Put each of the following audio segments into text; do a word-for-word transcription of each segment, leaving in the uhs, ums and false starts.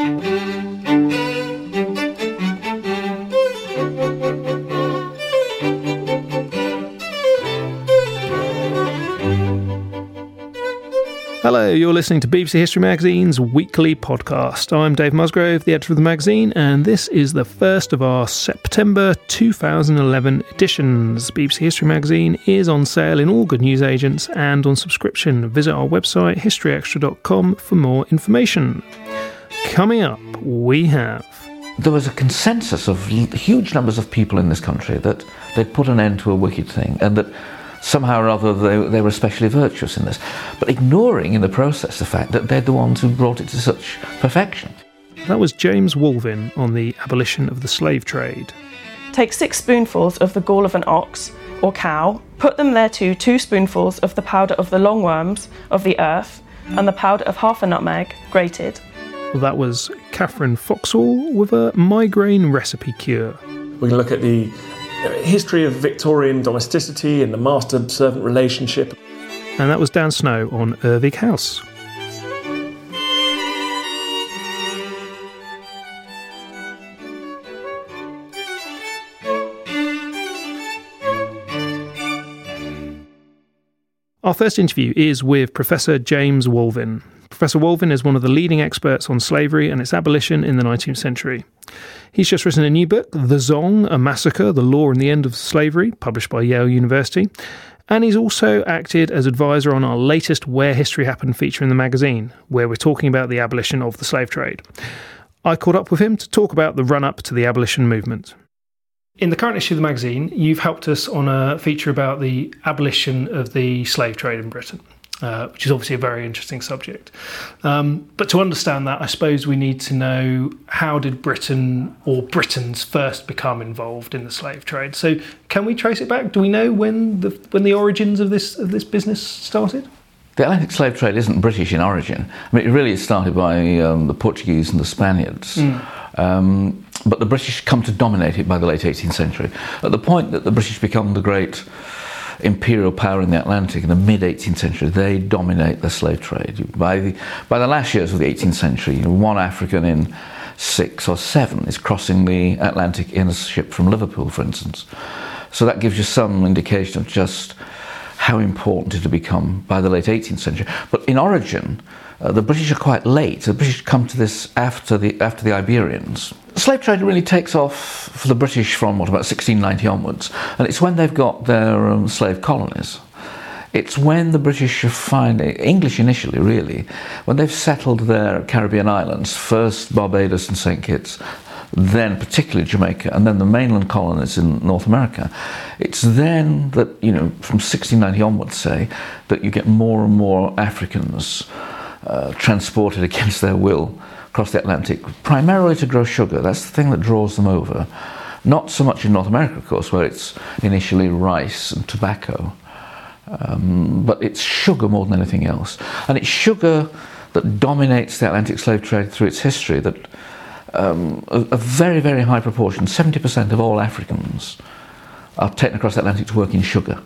Hello, you're listening to B B C History Magazine's weekly podcast. I'm Dave Musgrove, the editor of the magazine, and this is the first of our September two thousand eleven editions. B B C History Magazine is on sale in all good newsagents and on subscription. Visit our website, history extra dot com, for more information. Coming up, we have... There was a consensus of huge numbers of people in this country that they'd put an end to a wicked thing, and that somehow or other they, they were especially virtuous in this, but ignoring in the process the fact that they're the ones who brought it to such perfection. That was James Woolvin on the abolition of the slave trade. Take six spoonfuls of the gall of an ox or cow, put them thereto two spoonfuls of the powder of the longworms of the earth, and the powder of half a nutmeg, grated. Well, that was Catherine Foxall with a migraine recipe cure. We can look at the history of Victorian domesticity and the master-servant relationship. And that was Dan Snow on Ervig House. Our first interview is with Professor James Woolvin. Professor Woolvin is one of the leading experts on slavery and its abolition in the nineteenth century. He's just written a new book, The Zong, A Massacre, The Law and the End of Slavery, published by Yale University. And he's also acted as advisor on our latest Where History Happened feature in the magazine, where we're talking about the abolition of the slave trade. I caught up with him to talk about the run-up to the abolition movement. In the current issue of the magazine, you've helped us on a feature about the abolition of the slave trade in Britain. Uh, which is obviously a very interesting subject. Um, but to understand that, I suppose we need to know, how did Britain or Britons first become involved in the slave trade? So can we trace it back? Do we know when the when the origins of this of this business started? The Atlantic slave trade isn't British in origin. I mean, it really is started by um, the Portuguese and the Spaniards. Mm. Um, but the British come to dominate it by the late eighteenth century. At the point that the British become the great imperial power in the Atlantic in the mid-eighteenth century, they dominate the slave trade. By the, by the last years of the eighteenth century, you know, one African in six or seven is crossing the Atlantic in a ship from Liverpool, for instance. So that gives you some indication of just how important it had become by the late eighteenth century. But in origin, uh, the British are quite late. The British come to this after the after the Iberians. The slave trade really takes off for the British from, what, about sixteen ninety onwards, and it's when they've got their um, slave colonies. It's when the British find, English initially really, when they've settled their Caribbean islands, first Barbados and Saint Kitts, then particularly Jamaica, and then the mainland colonies in North America. It's then that, you know, from sixteen ninety onwards, say, that you get more and more Africans uh, transported against their will across the Atlantic, primarily to grow sugar. That's the thing that draws them over. Not so much in North America, of course, where it's initially rice and tobacco, um, but it's sugar more than anything else. And it's sugar that dominates the Atlantic slave trade through its history, that um, a, a very, very high proportion, seventy percent of all Africans are taken across the Atlantic to work in sugar.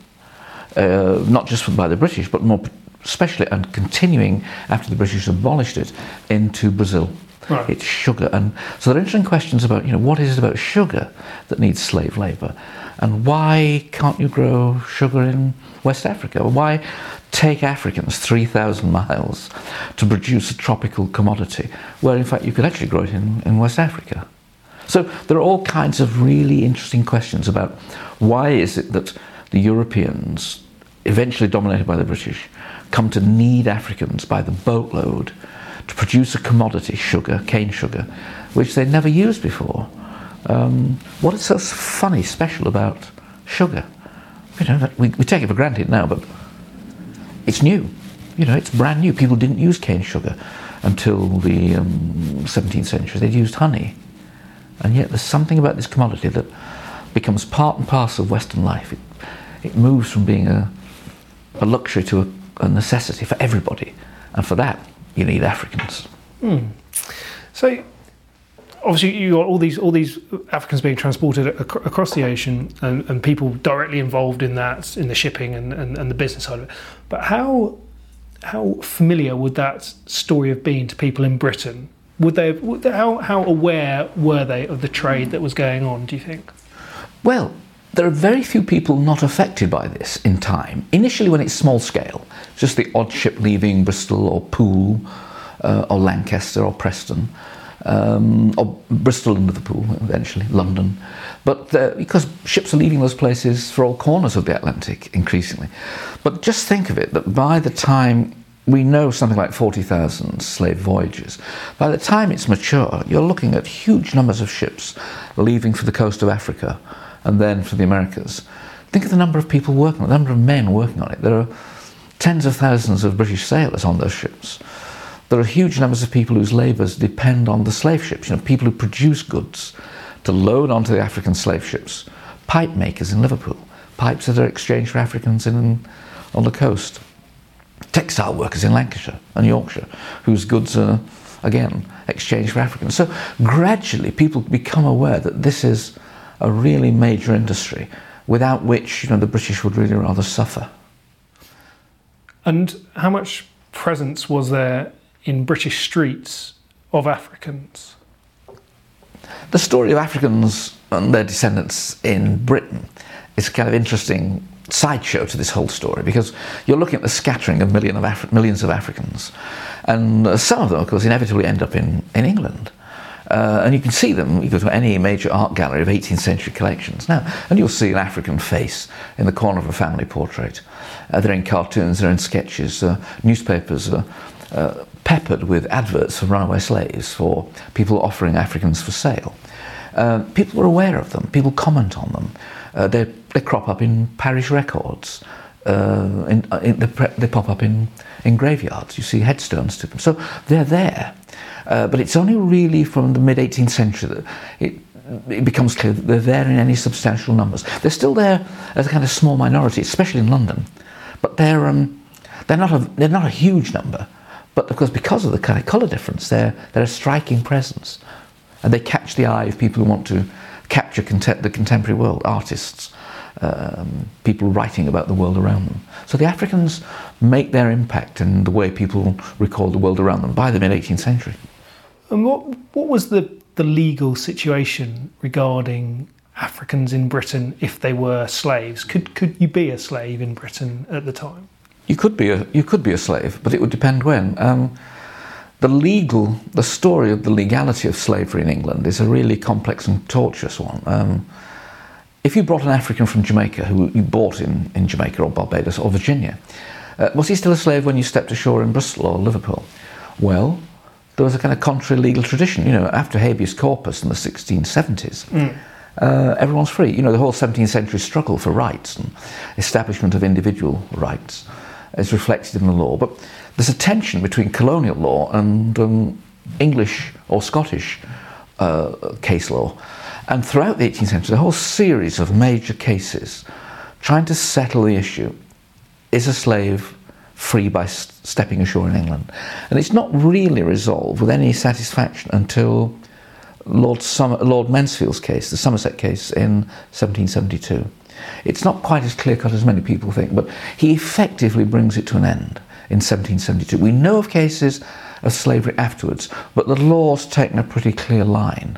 Uh, not just by the British, but more especially and continuing after the British abolished it into Brazil. Right. It's sugar. And so there are interesting questions about, you know, what is it about sugar that needs slave labour? And why can't you grow sugar in West Africa? Why take Africans three thousand miles to produce a tropical commodity where in fact you could actually grow it in, in West Africa? So there are all kinds of really interesting questions about why is it that the Europeans, eventually dominated by the British, come to need Africans by the boatload to produce a commodity, sugar, cane sugar, which they never used before. Um, what is so funny, special about sugar? You know, that we, we take it for granted now, but it's new. You know, it's brand new. People didn't use cane sugar until the um, seventeenth century. They'd used honey. And yet there's something about this commodity that becomes part and parcel of Western life. It, it moves from being a, a luxury to a a necessity for everybody, and for that you need Africans. Mm. So obviously you got all these all these Africans being transported ac- across the ocean, and, and people directly involved in that, in the shipping and, and, and the business side of it. But how how familiar would that story have been to people in Britain would they? Would they how how aware were they of the trade that was going on? Do you think? Well, there are very few people not affected by this in time. Initially, when it's small scale, just the odd ship leaving Bristol or Poole, uh, or Lancaster or Preston, um, or Bristol and Liverpool, eventually London. But uh, because ships are leaving those places for all corners of the Atlantic increasingly. But just think of it, that by the time we know something like forty thousand slave voyages, by the time it's mature, you're looking at huge numbers of ships leaving for the coast of Africa and then for the Americas. Think of the number of people working on it, the number of men working on it. There are tens of thousands of British sailors on those ships. There are huge numbers of people whose labours depend on the slave ships, you know, people who produce goods to load onto the African slave ships. Pipe makers in Liverpool, pipes that are exchanged for Africans in, on the coast. Textile workers in Lancashire and Yorkshire, whose goods are, again, exchanged for Africans. So gradually people become aware that this is a really major industry, without which, you know, the British would really rather suffer. And how much presence was there in British streets of Africans? The story of Africans and their descendants in Britain is a kind of interesting sideshow to this whole story, because you're looking at the scattering of, million of Afri- millions of Africans, and uh, some of them, of course, inevitably end up in, in England. Uh, and you can see them, you go to any major art gallery of eighteenth century collections now, and you'll see an African face in the corner of a family portrait. Uh, they're in cartoons, they're in sketches, uh, newspapers are uh, peppered with adverts for runaway slaves, for people offering Africans for sale. Uh, people are aware of them, people comment on them. Uh, they, they crop up in parish records, uh, in, in, they, they pop up in, in graveyards, you see headstones to them. So they're there. Uh, but it's only really from the mid-eighteenth century that it, it becomes clear that they're there in any substantial numbers. They're still there as a kind of small minority, especially in London, but they're um, they're not a they're not a huge number. But of course, because of the kind of colour difference, they're they're a striking presence, and they catch the eye of people who want to capture contem- the contemporary world, artists, um, people writing about the world around them. So the Africans make their impact in the way people recall the world around them by the mid-eighteenth century. And what what was the, the legal situation regarding Africans in Britain if they were slaves? Could could you be a slave in Britain at the time? You could be a you could be a slave, but it would depend when. Um, the legal, the story of the legality of slavery in England is a really complex and tortuous one. Um, if you brought an African from Jamaica who you bought in, in Jamaica or Barbados or Virginia, uh, was he still a slave when you stepped ashore in Bristol or Liverpool? Well, there was a kind of contrary legal tradition. You know, after habeas corpus in the sixteen seventies, mm. uh, everyone's free. You know, the whole seventeenth century struggle for rights and establishment of individual rights is reflected in the law. But there's a tension between colonial law and um, English or Scottish uh, case law. And throughout the eighteenth century, a whole series of major cases trying to settle the issue: is a slave free by st- stepping ashore in England? And it's not really resolved with any satisfaction until Lord, Som- Lord Mansfield's case, the Somerset case in seventeen seventy-two. It's not quite as clear-cut as many people think, but he effectively brings it to an end in seventeen seventy-two. We know of cases of slavery afterwards, but the law's taken a pretty clear line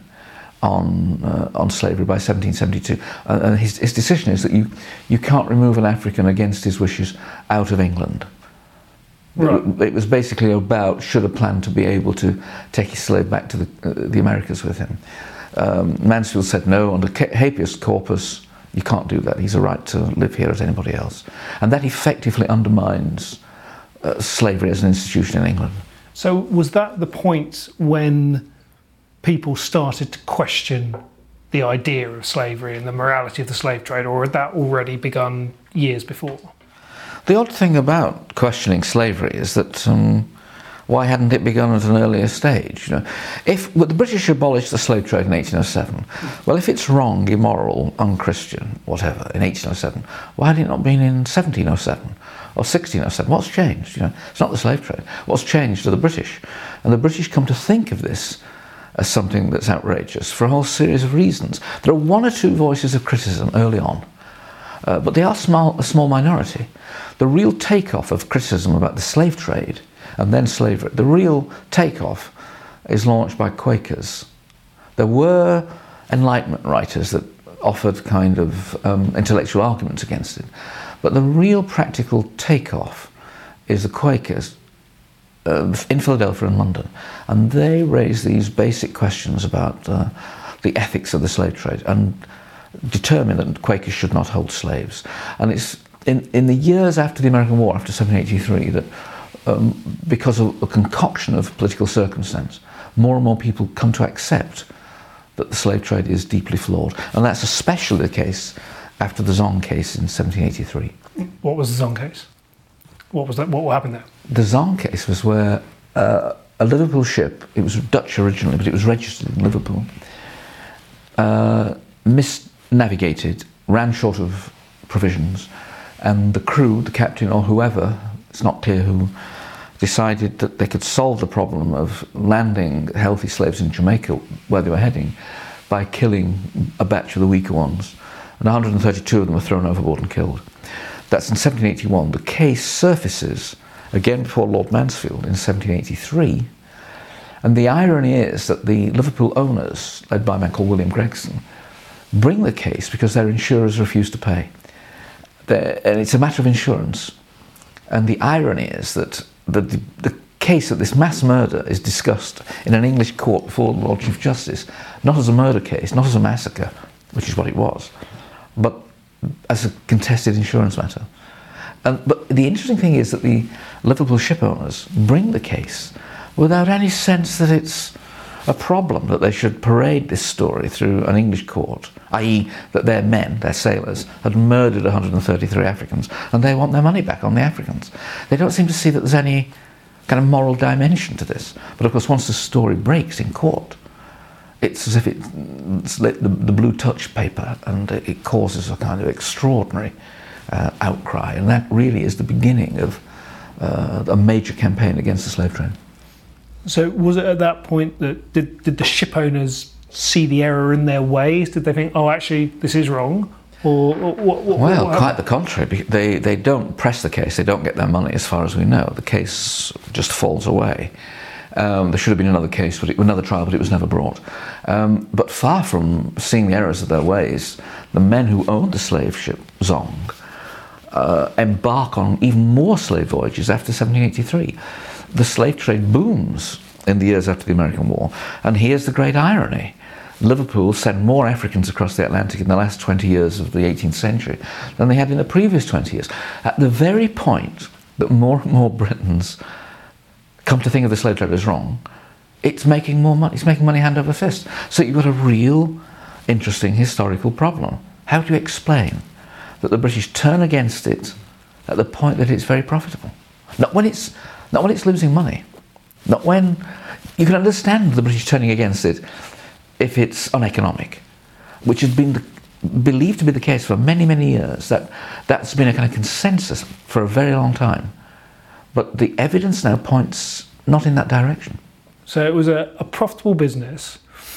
on uh, on slavery by seventeen seventy-two. Uh, and his, his decision is that you, you can't remove an African against his wishes out of England. Right. It, it was basically about should a plan to be able to take his slave back to the, uh, the Americas with him. Um, Mansfield said no, under habeas corpus you can't do that. He's a right to live here as anybody else. And that effectively undermines uh, slavery as an institution in England. So was that the point when people started to question the idea of slavery and the morality of the slave trade, or had that already begun years before? The odd thing about questioning slavery is that um, why hadn't it begun at an earlier stage? You know, if well, the British abolished the slave trade in eighteen oh seven, well, if it's wrong, immoral, unchristian, whatever, in eighteen oh seven, why had it not been in seventeen oh seven or sixteen oh seven? What's changed? You know, it's not the slave trade. What's changed are the British, and the British come to think of this as something that's outrageous for a whole series of reasons. There are one or two voices of criticism early on, uh, but they are small, a small minority. The real takeoff of criticism about the slave trade and then slavery, the real takeoff is launched by Quakers. There were Enlightenment writers that offered kind of um, intellectual arguments against it, but the real practical takeoff is the Quakers uh, in Philadelphia and London, and they raise these basic questions about uh, the ethics of the slave trade and determine that Quakers should not hold slaves. And it's in, in the years after the American War, after seventeen eighty-three, that um, because of a concoction of political circumstance, more and more people come to accept that the slave trade is deeply flawed. And that's especially the case after the Zong case in seventeen eighty-three. What was the Zong case? What was that? What happened there? The Zong case was where uh, a Liverpool ship, it was Dutch originally, but it was registered in Liverpool, uh, misnavigated, ran short of provisions, and the crew, the captain or whoever, it's not clear who, decided that they could solve the problem of landing healthy slaves in Jamaica where they were heading by killing a batch of the weaker ones. And one hundred thirty-two of them were thrown overboard and killed. That's in seventeen eighty-one. The case surfaces again before Lord Mansfield in seventeen eighty-three. And the irony is that the Liverpool owners, led by a man called William Gregson, bring the case because their insurers refuse to pay. They're, and it's a matter of insurance. And the irony is that The, the, the case of this mass murder is discussed in an English court before the Lord Chief Justice, not as a murder case, not as a massacre, which is what it was, but as a contested insurance matter. And, but the interesting thing is that the Liverpool ship owners bring the case without any sense that it's a problem, that they should parade this story through an English court, that is that their men, their sailors, had murdered one hundred thirty-three Africans and they want their money back on the Africans. They don't seem to see that there's any kind of moral dimension to this. But of course, once the story breaks in court, it's as if it's lit the, the blue touch paper, and it causes a kind of extraordinary uh, outcry. And that really is the beginning of uh, a major campaign against the slave trade. So was it at that point that did, did the ship owners see the error in their ways? Did they think, oh, actually, this is wrong? Or, or what, what, well, what quite the contrary. They, they don't press the case. They don't get their money, as far as we know. The case just falls away. Um, there should have been another case, but it, another trial, but it was never brought. Um, but far from seeing the errors of their ways, the men who owned the slave ship, Zong, uh, embark on even more slave voyages after seventeen eighty-three. The slave trade booms in the years after the American War, and here's the great irony. Liverpool sent more Africans across the Atlantic in the last twenty years of the eighteenth century than they had in the previous twenty years. At the very point that more and more Britons come to think of the slave trade as wrong, it's making more money, it's making money hand over fist. So you've got a real interesting historical problem. How do you explain that the British turn against it at the point that it's very profitable? Not when it's Not when it's losing money. Not when you can understand the British turning against it if it's uneconomic, which has been the, believed to be the case for many, many years. That that's been a kind of consensus for a very long time. But the evidence now points not in that direction. So it was a, a profitable business,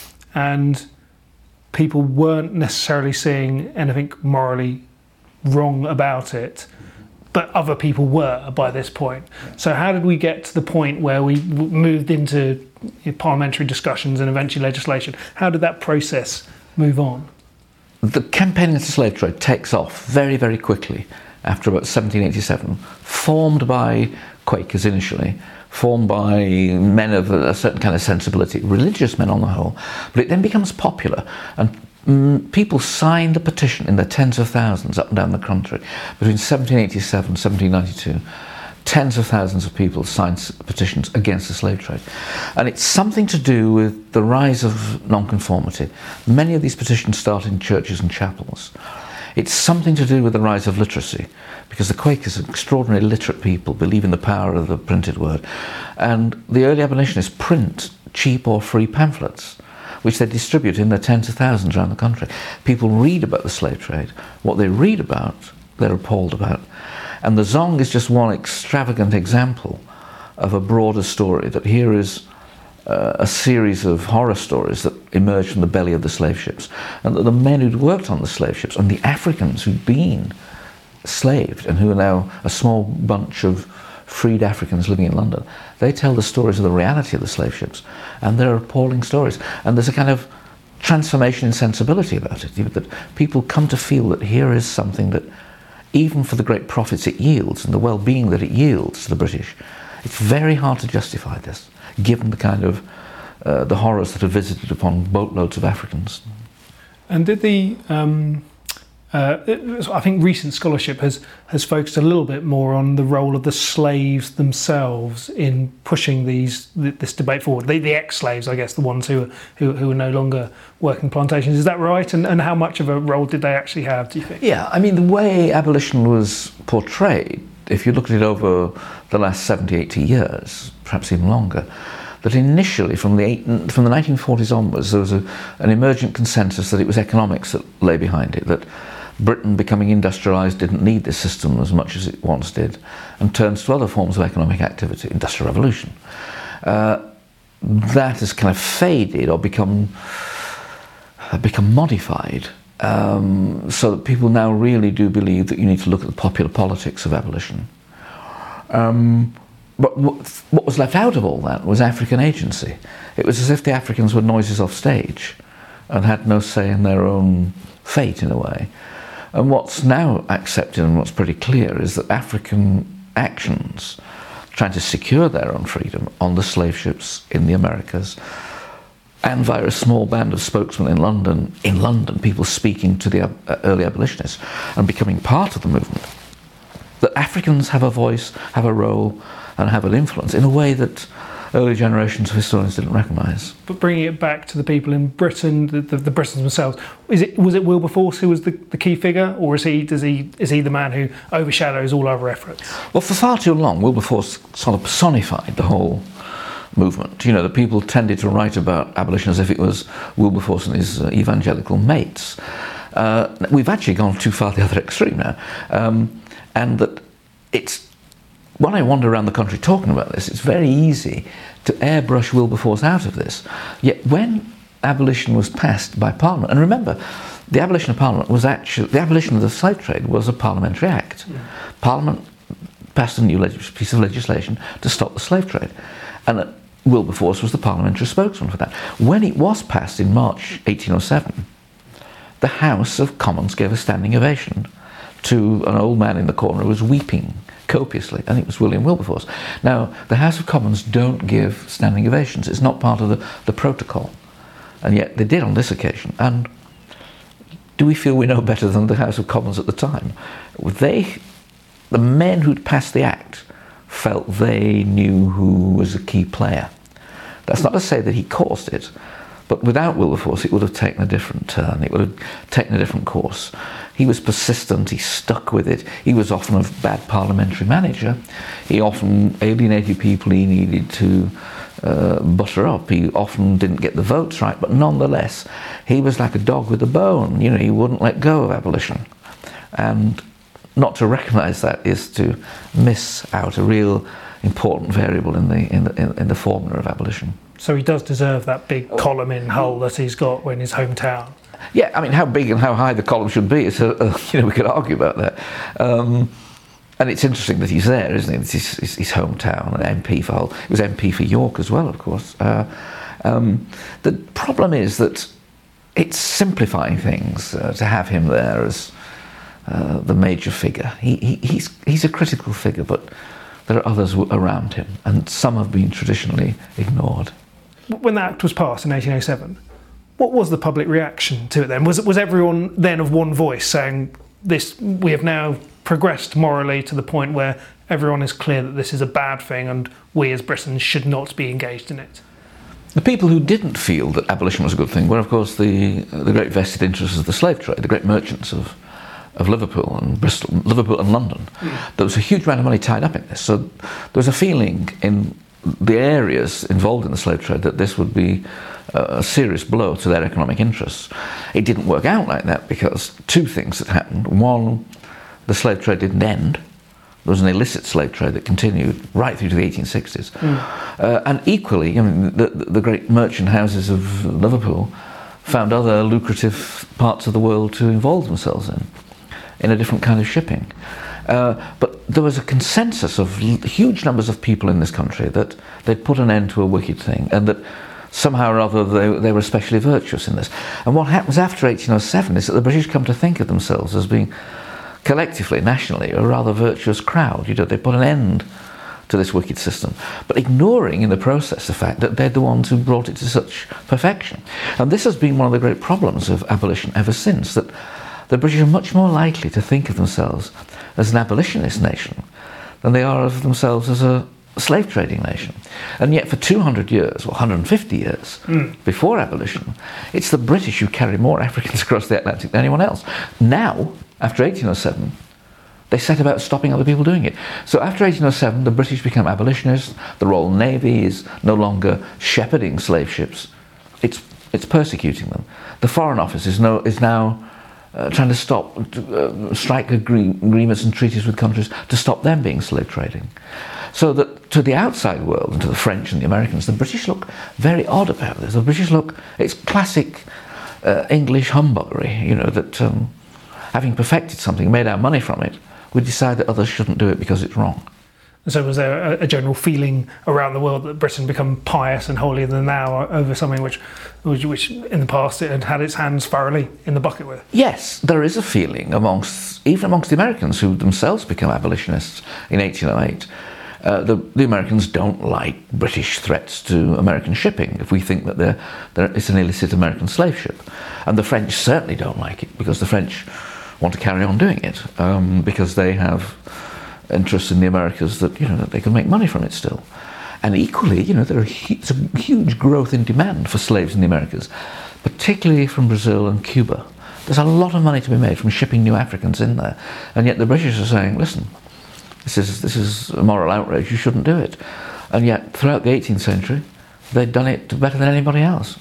and people weren't necessarily seeing anything morally wrong about it. But other people were by this point. So how did we get to the point where we moved into parliamentary discussions and eventually legislation? How did that process move on? The campaign against the slave trade takes off very, very quickly after about seventeen eighty-seven, formed by Quakers initially, formed by men of a certain kind of sensibility, religious men on the whole. But it then becomes popular, and Mm, people signed the petition in their tens of thousands up and down the country. Between seventeen eighty-seven and seventeen ninety-two, tens of thousands of people signed petitions against the slave trade. And it's something to do with the rise of nonconformity. Many of these petitions start in churches and chapels. It's something to do with the rise of literacy, because the Quakers are extraordinarily literate people, believe in the power of the printed word. And the early abolitionists print cheap or free pamphlets, which they distribute in their tens of thousands around the country. People read about the slave trade. What they read about, they're appalled about. And the Zong is just one extravagant example of a broader story, that here is uh, a series of horror stories that emerged from the belly of the slave ships, and that the men who'd worked on the slave ships and the Africans who'd been slaved and who are now a small bunch of freed Africans living in London, they tell the stories of the reality of the slave ships, and they're appalling stories. And there's a kind of transformation in sensibility about it, you know, that people come to feel that here is something that, even for the great profits it yields and the well-being that it yields to the British, it's very hard to justify this, given the kind of uh, the horrors that have visited upon boatloads of Africans. And did the um, uh, I think recent scholarship has has focused a little bit more on the role of the slaves themselves in pushing these this debate forward. The, the ex-slaves, I guess, the ones who, who who are no longer working plantations. Is that right? And and how much of a role did they actually have, do you think? Yeah, I mean, the way abolition was portrayed, if you look at it over the last seventy, eighty years, perhaps even longer, that initially, from the eight, from the nineteen forties onwards, there was a, an emergent consensus that it was economics that lay behind it, that Britain, becoming industrialised, didn't need this system as much as it once did, and turns to other forms of economic activity, industrial revolution. Uh, that has kind of faded or become, uh, become modified, um, so that people now really do believe that you need to look at the popular politics of abolition. Um, But what was left out of all that was African agency. It was as if the Africans were noises off stage and had no say in their own fate, in a way. And what's now accepted and what's pretty clear is that African actions trying to secure their own freedom on the slave ships in the Americas, and via a small band of spokesmen in London, in London, people speaking to the early abolitionists and becoming part of the movement, that Africans have a voice, have a role, and have an influence in a way that early generations of historians didn't recognise. But bringing it back to the people in Britain, the, the, the Britons themselves, is it was it Wilberforce who was the, the key figure, or is he does he is he the man who overshadows all other efforts? Well, for far too long, Wilberforce sort of personified the whole movement. You know, the people tended to write about abolition as if it was Wilberforce and his uh, evangelical mates. Uh, we've actually gone too far the other extreme now, um, and that it's. When I wander around the country talking about this, it's very easy to airbrush Wilberforce out of this. Yet when abolition was passed by Parliament, and remember, the abolition of Parliament was actually, the abolition of the slave trade was a parliamentary act. Yeah. Parliament passed a new leg- piece of legislation to stop the slave trade. And uh, Wilberforce was the parliamentary spokesman for that. When it was passed in March eighteen oh seven, the House of Commons gave a standing ovation to an old man in the corner who was weeping copiously, and it was William Wilberforce. Now, the House of Commons don't give standing ovations. It's not part of the, the protocol. And yet they did on this occasion. And do we feel we know better than the House of Commons at the time? They, the men who'd passed the Act, felt they knew who was a key player. That's not to say that he caused it, but without Wilberforce it would have taken a different turn. It would have taken a different course. He was persistent, he stuck with it. He was often a bad parliamentary manager. He often alienated people he needed to uh, butter up. He often didn't get the votes right, but nonetheless, he was like a dog with a bone. You know, he wouldn't let go of abolition. And not to recognise that is to miss out a real important variable in the in the, in the formula of abolition. So he does deserve that big column in Hull that he's got in his hometown. Yeah, I mean, how big and how high the column should be, is a, a, you know, we could argue about that. Um, and it's interesting that he's there, isn't it? It's his, his, his hometown, an M P for Hull. He was M P for York as well, of course. Uh, um, the problem is that it's simplifying things uh, to have him there as uh, the major figure. He, he, he's, he's a critical figure, but there are others around him, and some have been traditionally ignored. When that Act was passed in eighteen oh seven, what was the public reaction to it then? Was was everyone then of one voice saying, "This, we have now progressed morally to the point where everyone is clear that this is a bad thing and we as Britons should not be engaged in it"? The people who didn't feel that abolition was a good thing were, of course, the the great vested interests of the slave trade, the great merchants of of Liverpool and Bristol, Liverpool and London. Mm. There was a huge amount of money tied up in this, so there was a feeling in the areas involved in the slave trade that this would be a serious blow to their economic interests. It didn't work out like that because two things had happened. One, the slave trade didn't end. There was an illicit slave trade that continued right through to the eighteen sixties. Mm. Uh, and equally, I mean, the, the great merchant houses of Liverpool found other lucrative parts of the world to involve themselves in, in a different kind of shipping. Uh, but there was a consensus of l- huge numbers of people in this country that they'd put an end to a wicked thing, and that somehow or other they, they were especially virtuous in this. And what happens after eighteen oh seven is that the British come to think of themselves as being collectively, nationally, a rather virtuous crowd. You know, they put an end to this wicked system, but ignoring in the process the fact that they're the ones who brought it to such perfection. And this has been one of the great problems of abolition ever since, that the British are much more likely to think of themselves as an abolitionist nation than they are of themselves as a slave trading nation. And yet for two hundred years, or one hundred fifty years, mm. before abolition, it's the British who carried more Africans across the Atlantic than anyone else. Now, after eighteen oh seven, they set about stopping other people doing it. So after eighteen oh seven, the British become abolitionists. The Royal Navy is no longer shepherding slave ships. It's, it's persecuting them. The Foreign Office is, no, is now Uh, trying to stop, uh, strike agree- agreements and treaties with countries to stop them being slave trading. So that to the outside world, and to the French and the Americans, the British look very odd about this. The British look, it's classic uh, English humbuggery, you know, that um, having perfected something, made our money from it, we decide that others shouldn't do it because it's wrong. So was there a, a general feeling around the world that Britain become pious and holier than thou over something which, which, which in the past it had had its hands thoroughly in the bucket with? Yes, there is a feeling amongst, even amongst the Americans who themselves become abolitionists in eighteen oh eight. Uh, the, the Americans don't like British threats to American shipping if we think that they're, they're, it's an illicit American slave ship. And the French certainly don't like it, because the French want to carry on doing it, um, because they have interests in the Americas that, you know, that they can make money from it still. And equally, you know, there are hu- it's a huge growth in demand for slaves in the Americas, particularly from Brazil and Cuba. There's a lot of money to be made from shipping new Africans in there, and yet the British are saying, listen, this is this is a moral outrage, you shouldn't do it. And yet throughout the eighteenth century they'd done it better than anybody else.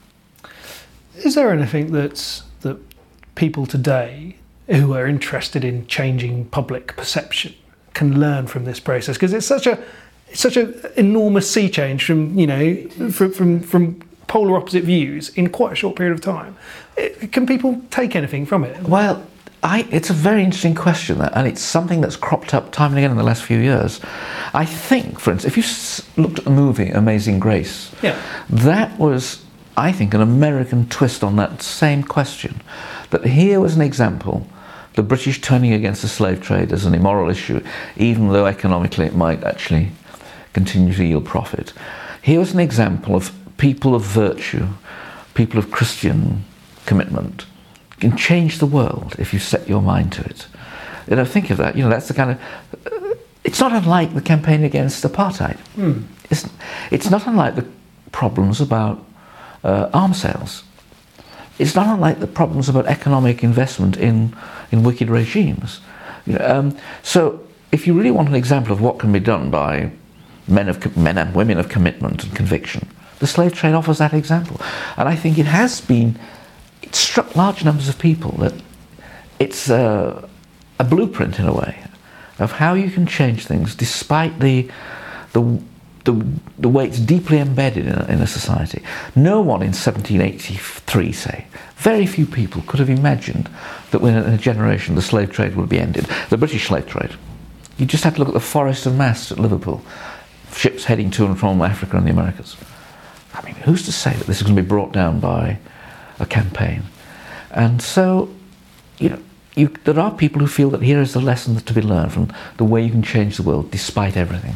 Is there anything that's that people today who are interested in changing public perception can learn from this process? Because it's such a it's such an enormous sea change from, you know, from, from from polar opposite views in quite a short period of time. It, can people take anything from it? Well, I, it's a very interesting question, that, and it's something that's cropped up time and again in the last few years. I think, for instance, if you s- looked at the movie Amazing Grace, yeah. that was, I think, an American twist on that same question. That here was an example, the British turning against the slave trade as an immoral issue, even though economically it might actually continue to yield profit. Here was an example of people of virtue, people of Christian commitment, can change the world if you set your mind to it. You know, think of that. You know, that's the kind of. Uh, it's not unlike the campaign against apartheid. Mm. It's, it's not unlike the problems about uh, arms sales. It's not unlike the problems about economic investment in, in wicked regimes. You know, um, so, if you really want an example of what can be done by men of men and women of commitment and conviction, the slave trade offers that example. And I think it has been. It struck large numbers of people that it's a, a blueprint, in a way, of how you can change things despite the the the, the way it's deeply embedded in a, in a society. No one in seventeen eighty-three, say, very few people could have imagined that within a generation the slave trade would be ended. The British slave trade. You just had to look at the Forest and Masts at Liverpool, ships heading to and from Africa and the Americas. I mean, who's to say that this is going to be brought down by a campaign? And so, you know, you, there are people who feel that here is the lesson to be learned from the way you can change the world despite everything.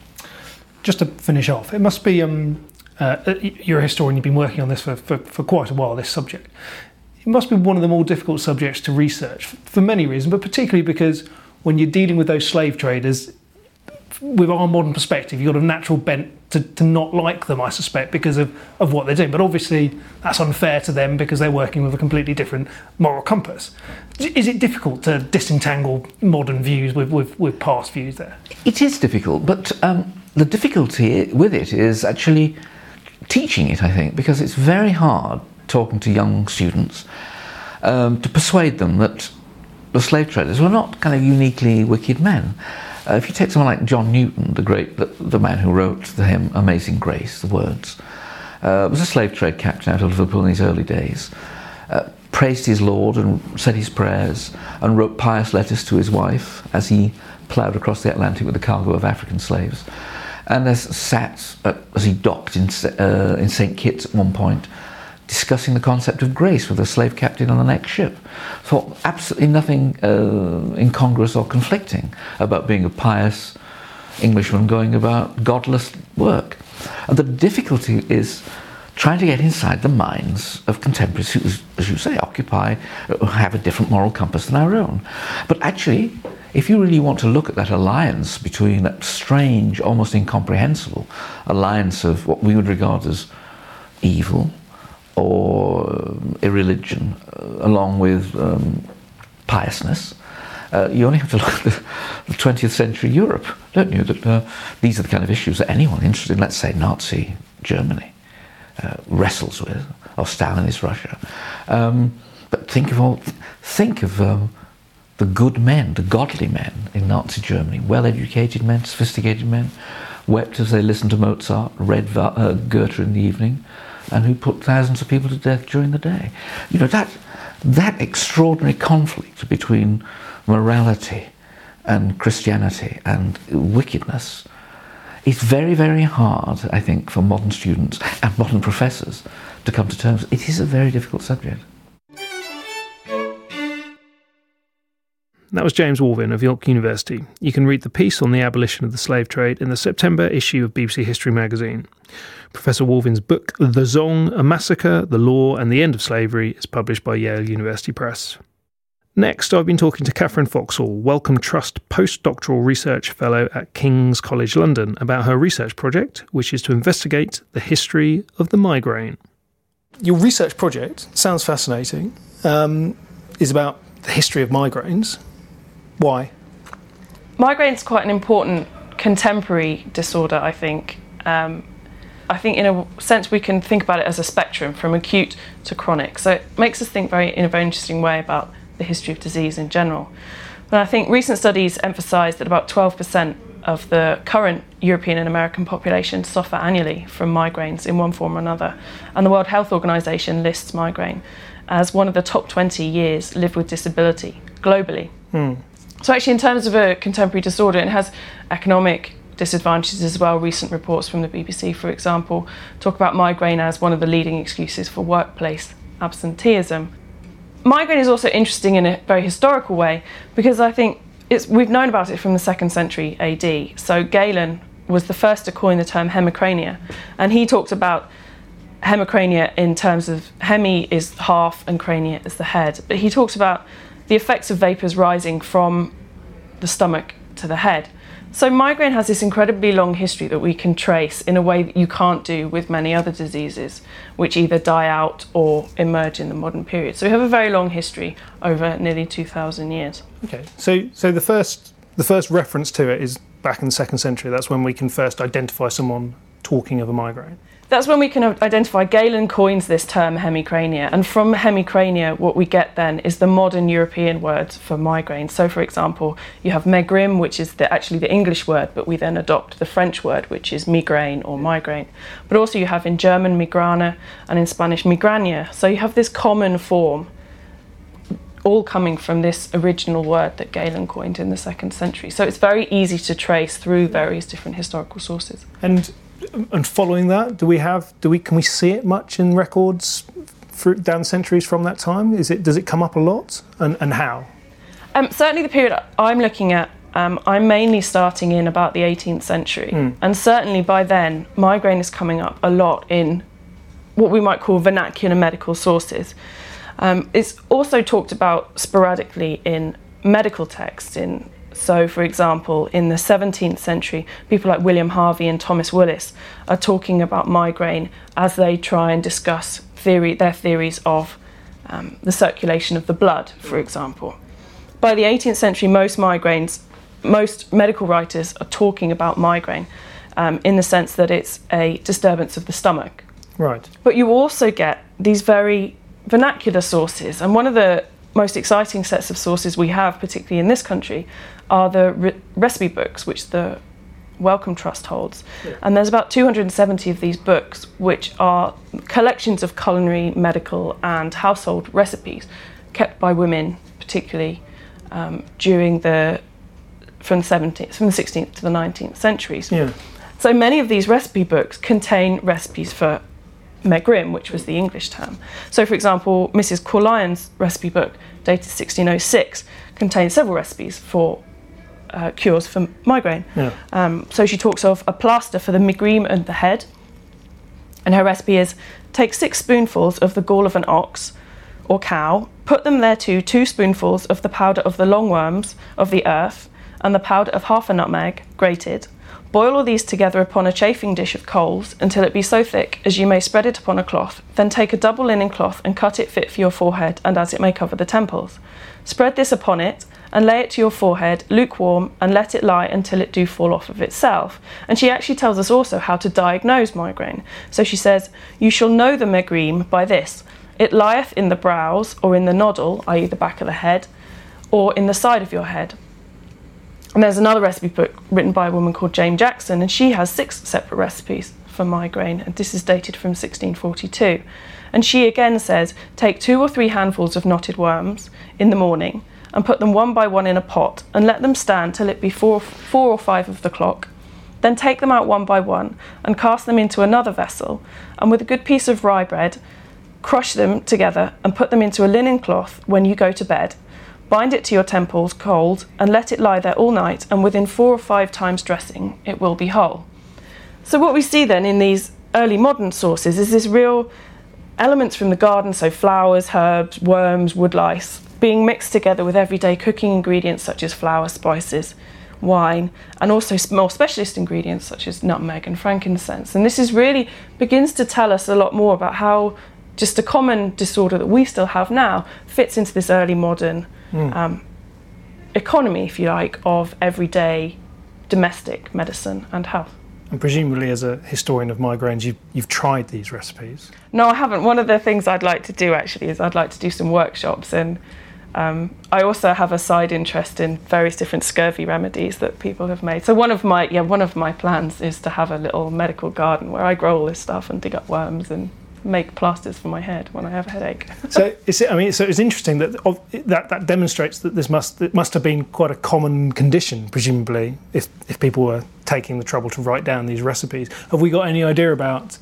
Just to finish off, it must be, um, uh, you're a historian, you've been working on this for, for, for quite a while, this subject. It must be one of the more difficult subjects to research for many reasons, but particularly because when you're dealing with those slave traders, with our modern perspective, you've got a natural bent to, to not like them, I suspect, because of, of what they're doing. But obviously, that's unfair to them because they're working with a completely different moral compass. Is it difficult to disentangle modern views with, with, with past views there? It is difficult, but um, the difficulty with it is actually teaching it, I think, because it's very hard talking to young students um, to persuade them that the slave traders were not kind of uniquely wicked men. Uh, if you take someone like John Newton, the great, the, the man who wrote the hymn Amazing Grace, the words, uh, was a slave trade captain out of Liverpool in his early days. Uh, praised his Lord and said his prayers and wrote pious letters to his wife as he ploughed across the Atlantic with a cargo of African slaves, and as sat at, as he docked in, uh, in Saint Kitts at one point, discussing the concept of grace with a slave captain on the next ship. Thought absolutely nothing uh, incongruous or conflicting about being a pious Englishman going about godless work. And the difficulty is trying to get inside the minds of contemporaries who, as you say, occupy, have a different moral compass than our own. But actually, if you really want to look at that alliance between that strange, almost incomprehensible alliance of what we would regard as evil or irreligion, uh, along with um, piousness, uh, you only have to look at the, the twentieth century Europe, don't you? That uh, these are the kind of issues that anyone interested in, let's say, Nazi Germany, uh, wrestles with, or Stalinist Russia. Um, but think of all, think of um, the good men, the godly men in Nazi Germany, well-educated men, sophisticated men, wept as they listened to Mozart, read uh, Goethe in the evening, and who put thousands of people to death during the day. You know, that that extraordinary conflict between morality and Christianity and wickedness is very, very hard, I think, for modern students and modern professors to come to terms with. It is a very difficult subject. That was James Walvin of York University. You can read the piece on the abolition of the slave trade in the September issue of B B C History magazine. Professor Walvin's book, The Zong, A Massacre, the Law and the End of Slavery, is published by Yale University Press. Next, I've been talking to Catherine Foxall, Wellcome Trust Postdoctoral Research Fellow at King's College London, about her research project, which is to investigate the history of the migraine. Your research project sounds fascinating. Um, is about the history of migraines. Why? Migraine is quite an important contemporary disorder, I think. Um, I think in a sense we can think about it as a spectrum from acute to chronic. So it makes us think very in a very interesting way about the history of disease in general. And I think recent studies emphasise that about twelve percent of the current European and American population suffer annually from migraines in one form or another. And the World Health Organization lists migraine as one of the top twenty years lived with disability globally. Hmm. So actually in terms of a contemporary disorder, it has economic disadvantages as well. Recent reports from the B B C, for example, talk about migraine as one of the leading excuses for workplace absenteeism. Migraine is also interesting in a very historical way because I think it's, we've known about it from the second century A D. So Galen was the first to coin the term hemicrania, and he talked about hemicrania in terms of hemi is half and crania is the head. But he talked about the effects of vapours rising from the stomach to the head. So migraine has this incredibly long history that we can trace in a way that you can't do with many other diseases, which either die out or emerge in the modern period. So we have a very long history over nearly two thousand years. Okay, so so the first the first reference to it is back in the second century. That's when we can first identify someone talking of a migraine. That's when we can identify. Galen coins this term hemicrania, and from hemicrania what we get then is the modern European word for migraine. So for example, you have megrim, which is the, actually the English word, but we then adopt the French word, which is migraine or migraine. But also you have in German migrana and in Spanish migraña. So you have this common form, all coming from this original word that Galen coined in the second century. So it's very easy to trace through various different historical sources. And And following that, do we have? Do we? Can we see it much in records through, down centuries from that time? Is it? Does it come up a lot? And and how? Um, certainly, the period I'm looking at, um, I'm mainly starting in about the eighteenth century, mm. and certainly by then, migraine is coming up a lot in what we might call vernacular medical sources. Um, it's also talked about sporadically in medical texts. In So, for example, in the seventeenth century, people like William Harvey and Thomas Willis are talking about migraine as they try and discuss theory, their theories of um, the circulation of the blood, for example. By the eighteenth century, most migraines, most medical writers are talking about migraine um, in the sense that it's a disturbance of the stomach. Right. But you also get these very vernacular sources, and one of the most exciting sets of sources we have, particularly in this country, are the re- recipe books, which the Wellcome Trust holds. Yeah. And there's about two hundred seventy of these books, which are collections of culinary, medical and household recipes kept by women, particularly um, during the from the seventeenth, from the sixteenth to the nineteenth centuries. Yeah. So many of these recipe books contain recipes for megrim, which was the English term. So, for example, Missus Corlyon's recipe book, dated sixteen oh six, contains several recipes for uh, cures for migraine. Yeah. Um, so she talks of a plaster for the megrim and the head, and her recipe is: take six spoonfuls of the gall of an ox or cow, put them thereto two spoonfuls of the powder of the longworms of the earth, and the powder of half a nutmeg, grated. Boil all these together upon a chafing dish of coals until it be so thick as you may spread it upon a cloth. Then take a double linen cloth and cut it fit for your forehead and as it may cover the temples. Spread this upon it and lay it to your forehead, lukewarm, and let it lie until it do fall off of itself. And she actually tells us also how to diagnose migraine. So she says, you shall know the megrim by this. It lieth in the brows or in the noddle, that is the back of the head, or in the side of your head. And there's another recipe book written by a woman called Jane Jackson, and she has six separate recipes for migraine, and this is dated from sixteen forty-two. And she again says, take two or three handfuls of knotted worms in the morning and put them one by one in a pot and let them stand till it be four, four or five of the clock. Then take them out one by one and cast them into another vessel, and with a good piece of rye bread, crush them together and put them into a linen cloth when you go to bed. Bind it to your temples cold and let it lie there all night, and within four or five times dressing it will be whole. So what we see then in these early modern sources is this real elements from the garden, so flowers, herbs, worms, woodlice, being mixed together with everyday cooking ingredients such as flour, spices, wine, and also more specialist ingredients such as nutmeg and frankincense. And this is really begins to tell us a lot more about how just a common disorder that we still have now fits into this early modern Mm. Um, economy, if you like, of everyday domestic medicine and health. And presumably, as a historian of migraines, you've, you've tried these recipes? No, I haven't. One of the things I'd like to do actually is I'd like to do some workshops, and um, I also have a side interest in various different scurvy remedies that people have made. So one of my yeah one of my plans is to have a little medical garden where I grow all this stuff and dig up worms and make plasters for my head when I have a headache. So it's, I mean, so it's interesting that of, that that demonstrates that this must it must have been quite a common condition, presumably, if if people were taking the trouble to write down these recipes. Have we got any idea about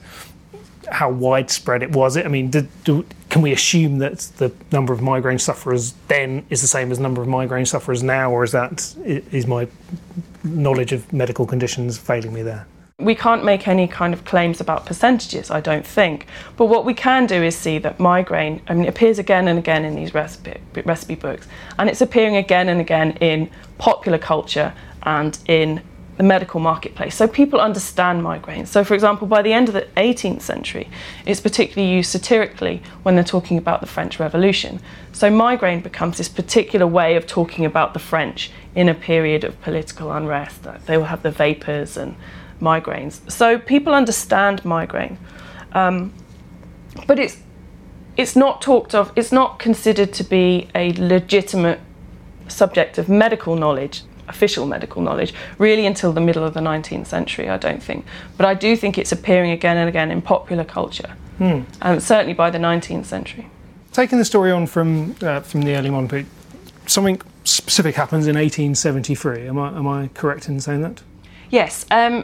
how widespread it was? I mean, did, do, can we assume that the number of migraine sufferers then is the same as the number of migraine sufferers now, or is that is my knowledge of medical conditions failing me there? We can't make any kind of claims about percentages, I don't think. But what we can do is see that migraine, I mean, it appears again and again in these recipe, recipe books, and it's appearing again and again in popular culture and in the medical marketplace. So people understand migraine. So for example, by the end of the eighteenth century, it's particularly used satirically when they're talking about the French Revolution. So migraine becomes this particular way of talking about the French in a period of political unrest. They will have the vapors and migraines. So people understand migraine, um, but it's it's not talked of, it's not considered to be a legitimate subject of medical knowledge, official medical knowledge, really until the middle of the nineteenth century, I don't think. But I do think it's appearing again and again in popular culture, hmm. and certainly by the nineteenth century. Taking the story on from uh, from the early modern period, something specific happens in eighteen seventy-three. Am I am I correct in saying that? Yes. Um,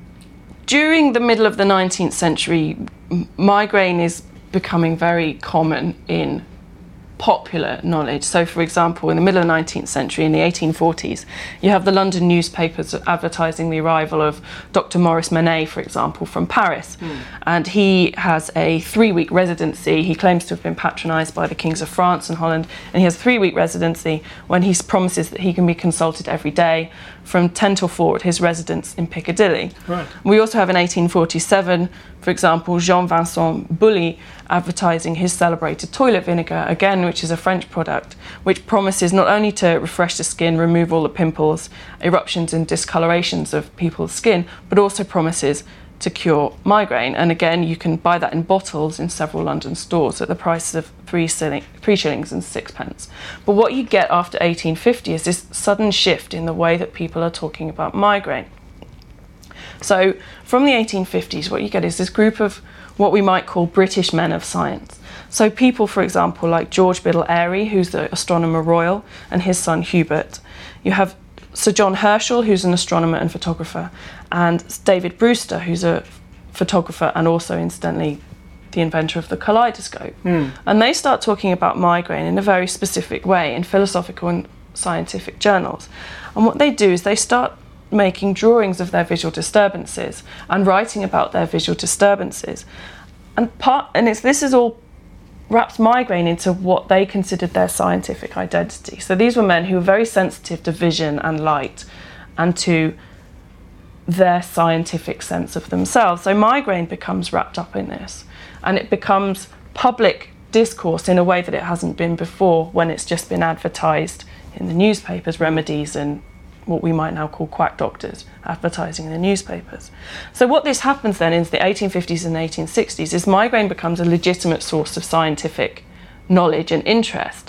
During the middle of the nineteenth century, migraine is becoming very common in popular knowledge. So, for example, in the middle of the nineteenth century, in the eighteen forties, you have the London newspapers advertising the arrival of Doctor Maurice Manet, for example, from Paris. Mm. And he has a three-week residency. He claims to have been patronised by the kings of France and Holland, and he has a three-week residency when he promises that he can be consulted every day from ten till four at his residence in Piccadilly. Right. We also have in eighteen forty-seven, for example, Jean-Vincent Bully advertising his celebrated toilet vinegar, again, which is a French product, which promises not only to refresh the skin, remove all the pimples, eruptions and discolorations of people's skin, but also promises to cure migraine. And again, you can buy that in bottles in several London stores at the prices of three, shilling, three shillings and sixpence. But what you get after eighteen fifty is this sudden shift in the way that people are talking about migraine. So from the eighteen fifties, what you get is this group of what we might call British men of science. So people, for example, like George Biddle Airy, who's the Astronomer Royal, and his son Hubert. You have Sir John Herschel, who's an astronomer and photographer, and David Brewster, who's a photographer and also, incidentally, the inventor of the kaleidoscope. Mm. And they start talking about migraine in a very specific way in philosophical and scientific journals. And what they do is they start making drawings of their visual disturbances and writing about their visual disturbances. And part and it's this is all wraps migraine into what they considered their scientific identity. So these were men who were very sensitive to vision and light and to their scientific sense of themselves. So migraine becomes wrapped up in this, and it becomes public discourse in a way that it hasn't been before, when it's just been advertised in the newspapers, remedies and what we might now call quack doctors advertising in the newspapers. So what this happens then in the eighteen fifties and eighteen sixties is migraine becomes a legitimate source of scientific knowledge and interest.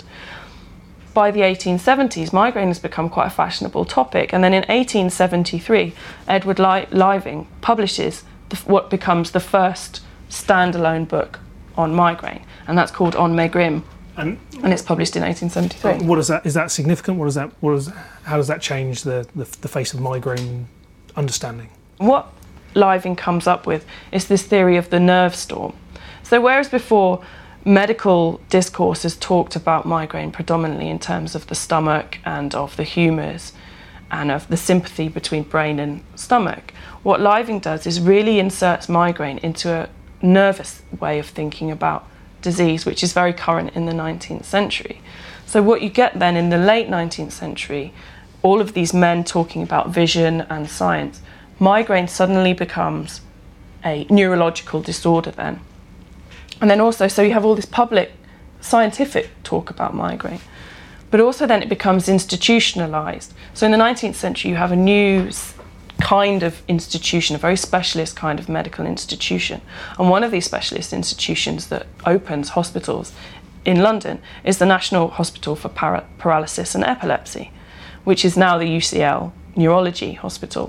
By the eighteen seventies, migraine has become quite a fashionable topic, and then in eighteen seventy-three, Edward Living publishes the, what becomes the first standalone book on migraine, and that's called On Megrim. And, and it's published in eighteen seventy-three. What is that? Is that significant? What is that? What is? How does that change the, the the face of migraine understanding? What Living comes up with is this theory of the nerve storm. So whereas before medical discourse has talked about migraine predominantly in terms of the stomach and of the humours and of the sympathy between brain and stomach, what Living does is really inserts migraine into a nervous way of thinking about disease, which is very current in the nineteenth century. So what you get then in the late nineteenth century, all of these men talking about vision and science, migraine suddenly becomes a neurological disorder then. And then also, so you have all this public scientific talk about migraine, but also then it becomes institutionalized. So in the nineteenth century, you have a new kind of institution, a very specialist kind of medical institution. And one of these specialist institutions that opens hospitals in London is the National Hospital for Para- Paralysis and Epilepsy, which is now the U C L Neurology Hospital.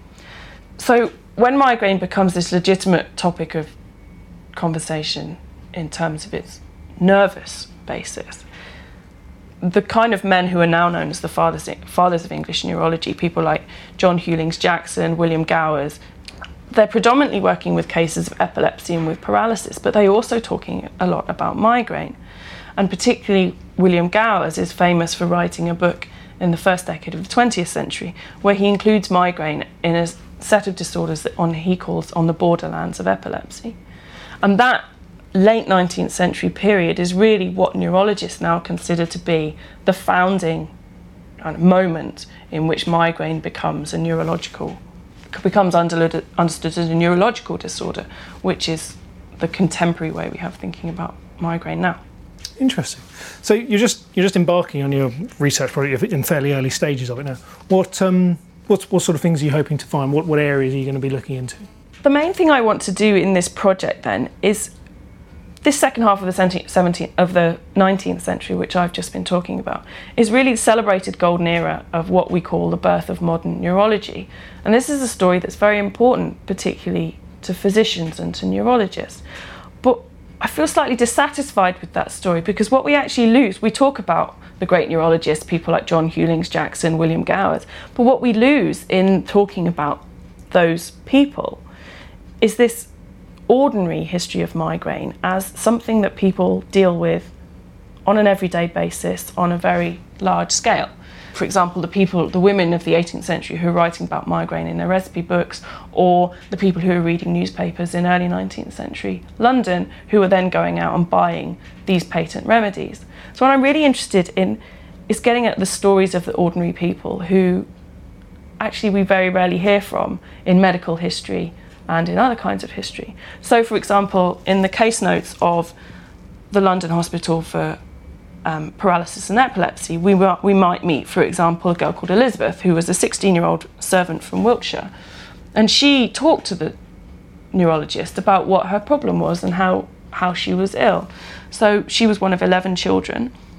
So when migraine becomes this legitimate topic of conversation in terms of its nervous basis, the kind of men who are now known as the fathers, fathers of English neurology, people like John Hewlings Jackson, William Gowers, they're predominantly working with cases of epilepsy and with paralysis, but they're also talking a lot about migraine. And particularly William Gowers is famous for writing a book in the first decade of the twentieth century, where he includes migraine in a set of disorders that on, he calls on the borderlands of epilepsy. And that late nineteenth century period is really what neurologists now consider to be the founding kind of moment in which migraine becomes a neurological, becomes understood as a neurological disorder, which is the contemporary way we have thinking about migraine now. Interesting. So you're just you're just embarking on your research project in fairly early stages of it now. What um what what sort of things are you hoping to find? What what areas are you going to be looking into? The main thing I want to do in this project then is this second half of the seventeenth of the nineteenth century, which I've just been talking about, is really the celebrated golden era of what we call the birth of modern neurology. And this is a story that's very important, particularly to physicians and to neurologists. But I feel slightly dissatisfied with that story, because what we actually lose, we talk about the great neurologists, people like John Hewlings Jackson, William Gowers, but what we lose in talking about those people is this ordinary history of migraine as something that people deal with on an everyday basis on a very large scale. For example, the people, the women of the eighteenth century who are writing about migraine in their recipe books, or the people who are reading newspapers in early nineteenth century London who are then going out and buying these patent remedies. So what I'm really interested in is getting at the stories of the ordinary people who actually we very rarely hear from in medical history and in other kinds of history. So, for example, in the case notes of the London Hospital for um, Paralysis and Epilepsy, we, we might meet, for example, a girl called Elizabeth, who was a sixteen-year-old servant from Wiltshire. And she talked to the neurologist about what her problem was and how, how she was ill. So she was one of eleven children,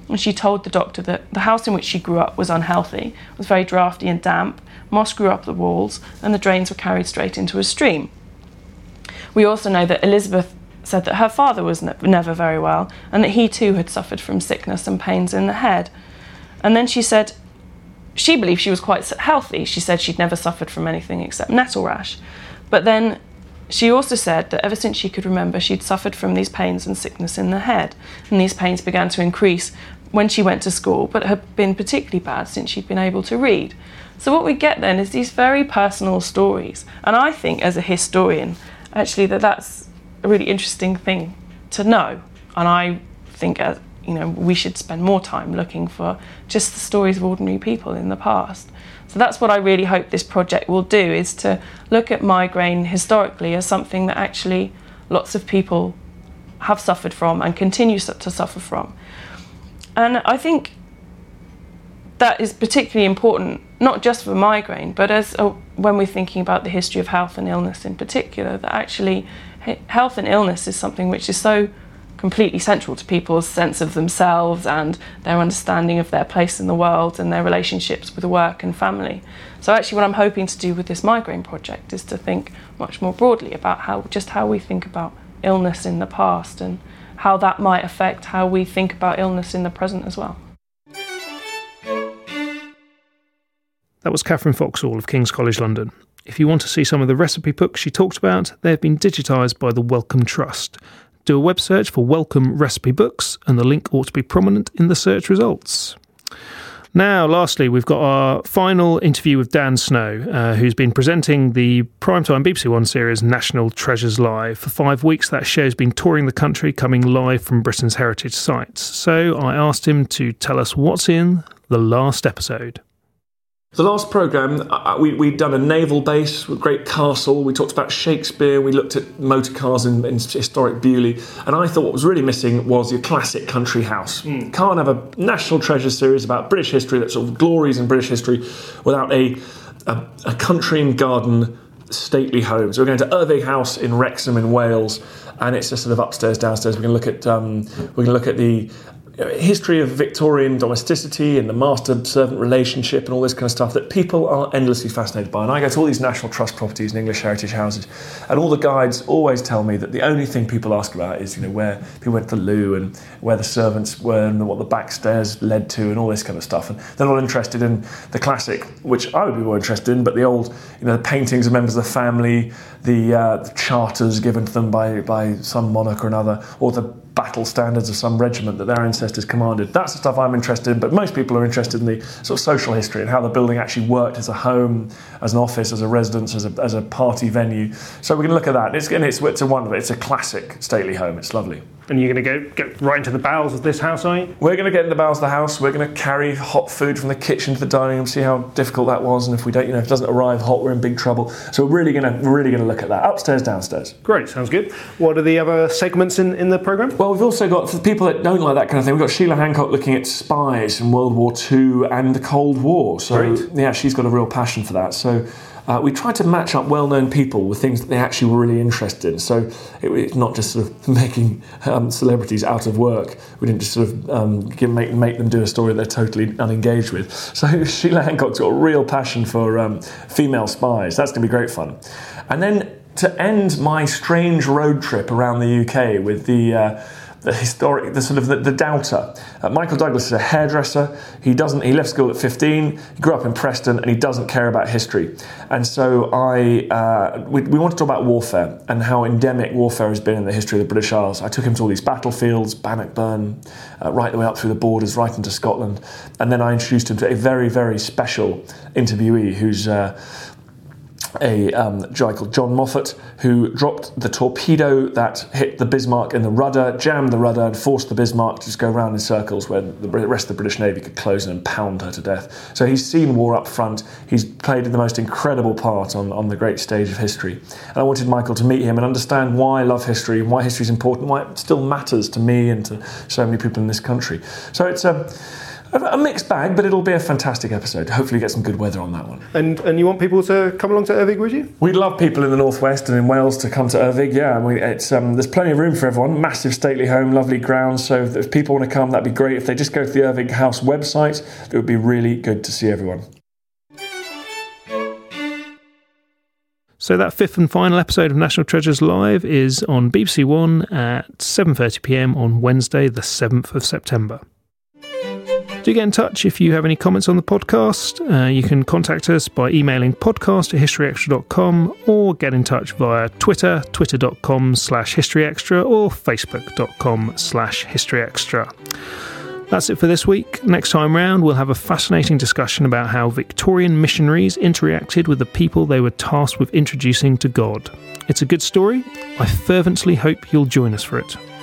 and she told the doctor that the house in which she grew up was unhealthy, was very drafty and damp, moss grew up the walls, and the drains were carried straight into a stream. We also know that Elizabeth said that her father was ne- never very well, and that he too had suffered from sickness and pains in the head. And then she said she believed she was quite healthy. She said she'd never suffered from anything except nettle rash. But then she also said that ever since she could remember, she'd suffered from these pains and sickness in the head, and these pains began to increase when she went to school, but had been particularly bad since she'd been able to read. So what we get then is these very personal stories, and I think as a historian, actually, that that's a really interesting thing to know. And I think, as you know, we should spend more time looking for just the stories of ordinary people in the past. So that's what I really hope this project will do, is to look at migraine historically as something that actually lots of people have suffered from and continue to suffer from. And I think that is particularly important, not just for migraine, but as a, when we're thinking about the history of health and illness in particular, that actually he- health and illness is something which is so completely central to people's sense of themselves and their understanding of their place in the world and their relationships with work and family. So actually what I'm hoping to do with this migraine project is to think much more broadly about how just how we think about illness in the past and how that might affect how we think about illness in the present as well. That was Catherine Foxall of King's College London. If you want to see some of the recipe books she talked about, they have been digitised by the Wellcome Trust. Do a web search for Wellcome Recipe Books and the link ought to be prominent in the search results. Now, lastly, we've got our final interview with Dan Snow, uh, who's been presenting the primetime B B C One series National Treasures Live. For five weeks, that show's been touring the country, coming live from Britain's heritage sites. So I asked him to tell us what's in the last episode. The last programme, uh, we, we'd done a naval base with Great Castle, we talked about Shakespeare, we looked at motor cars in, in historic Beaulieu, and I thought what was really missing was your classic country house. Mm. Can't have a National Treasure series about British history, that sort of glories in British history, without a, a, a country and garden stately home. So we're going to Erddig House in Wrexham in Wales, and it's just sort of upstairs, downstairs. We're going to look at um, we're going to look at the history of Victorian domesticity and the master-servant relationship and all this kind of stuff that people are endlessly fascinated by. And I go to all these National Trust properties and English heritage houses, and all the guides always tell me that the only thing people ask about is, you know, where people went to the loo and where the servants were and what the back stairs led to and all this kind of stuff. And they're not interested in the classic, which I would be more interested in, but the old, you know, the paintings of members of the family, the, uh, the charters given to them by, by some monarch or another, or the battle standards of some regiment that their ancestors commanded. That's the stuff I'm interested in, but most people are interested in the sort of social history and how the building actually worked as a home, as an office, as a residence, as a, as a party venue. So we're going to look at that. It's, and it's, it's a wonderful, it's a classic stately home. It's lovely. And you're going to go get right into the bowels of this house, are you? We're going to get in the bowels of the house. We're going to carry hot food from the kitchen to the dining room, see how difficult that was, and if we don't, you know, if it doesn't arrive hot, we're in big trouble. So we're really going to we're really going to look at that upstairs, downstairs. Great, sounds good. What are the other segments in, in the programme? Well, we've also got, for the people that don't like that kind of thing, we've got Sheila Hancock looking at spies in World War Two and the Cold War. So Great. Yeah, she's got a real passion for that. So. Uh, we tried to match up well-known people with things that they actually were really interested in. So it, it's not just sort of making um, celebrities out of work. We didn't just sort of um, give, make, make them do a story they're totally unengaged with. So Sheila Hancock's got a real passion for um, female spies. That's going to be great fun. And then to end my strange road trip around the U K with the... Uh, the historic, the sort of the, the doubter. Uh, Michael Douglas is a hairdresser. He doesn't. He left school at fifteen. He grew up in Preston, and he doesn't care about history. And so I, uh, we, we want to talk about warfare and how endemic warfare has been in the history of the British Isles. I took him to all these battlefields, Bannockburn, uh, right the way up through the borders, right into Scotland, and then I introduced him to a very, very special interviewee who's. Uh, a um, guy called John Moffat, who dropped the torpedo that hit the Bismarck in the rudder, jammed the rudder and forced the Bismarck to just go round in circles where the rest of the British Navy could close in and pound her to death. So he's seen war up front. He's played the most incredible part on, on the great stage of history. And I wanted Michael to meet him and understand why I love history, why history is important, why it still matters to me and to so many people in this country. So it's a... A, a mixed bag, but it'll be a fantastic episode. Hopefully get some good weather on that one. And and you want people to come along to Yrvig with you? We'd love people in the northwest and in Wales to come to Yrvig. Yeah, we, it's um, there's plenty of room for everyone. Massive stately home, lovely grounds. So if people want to come, that'd be great. If they just go to the Yrvig House website, it would be really good to see everyone. So that fifth and final episode of National Treasures Live is on B B C One at seven thirty p m on Wednesday, the seventh of September. Do get in touch if you have any comments on the podcast. Uh, you can contact us by emailing podcast at historyextra dot com or get in touch via Twitter, twitter.com slash historyextra or facebook.com slash historyextra. That's it for this week. Next time round, we'll have a fascinating discussion about how Victorian missionaries interacted with the people they were tasked with introducing to God. It's a good story. I fervently hope you'll join us for it.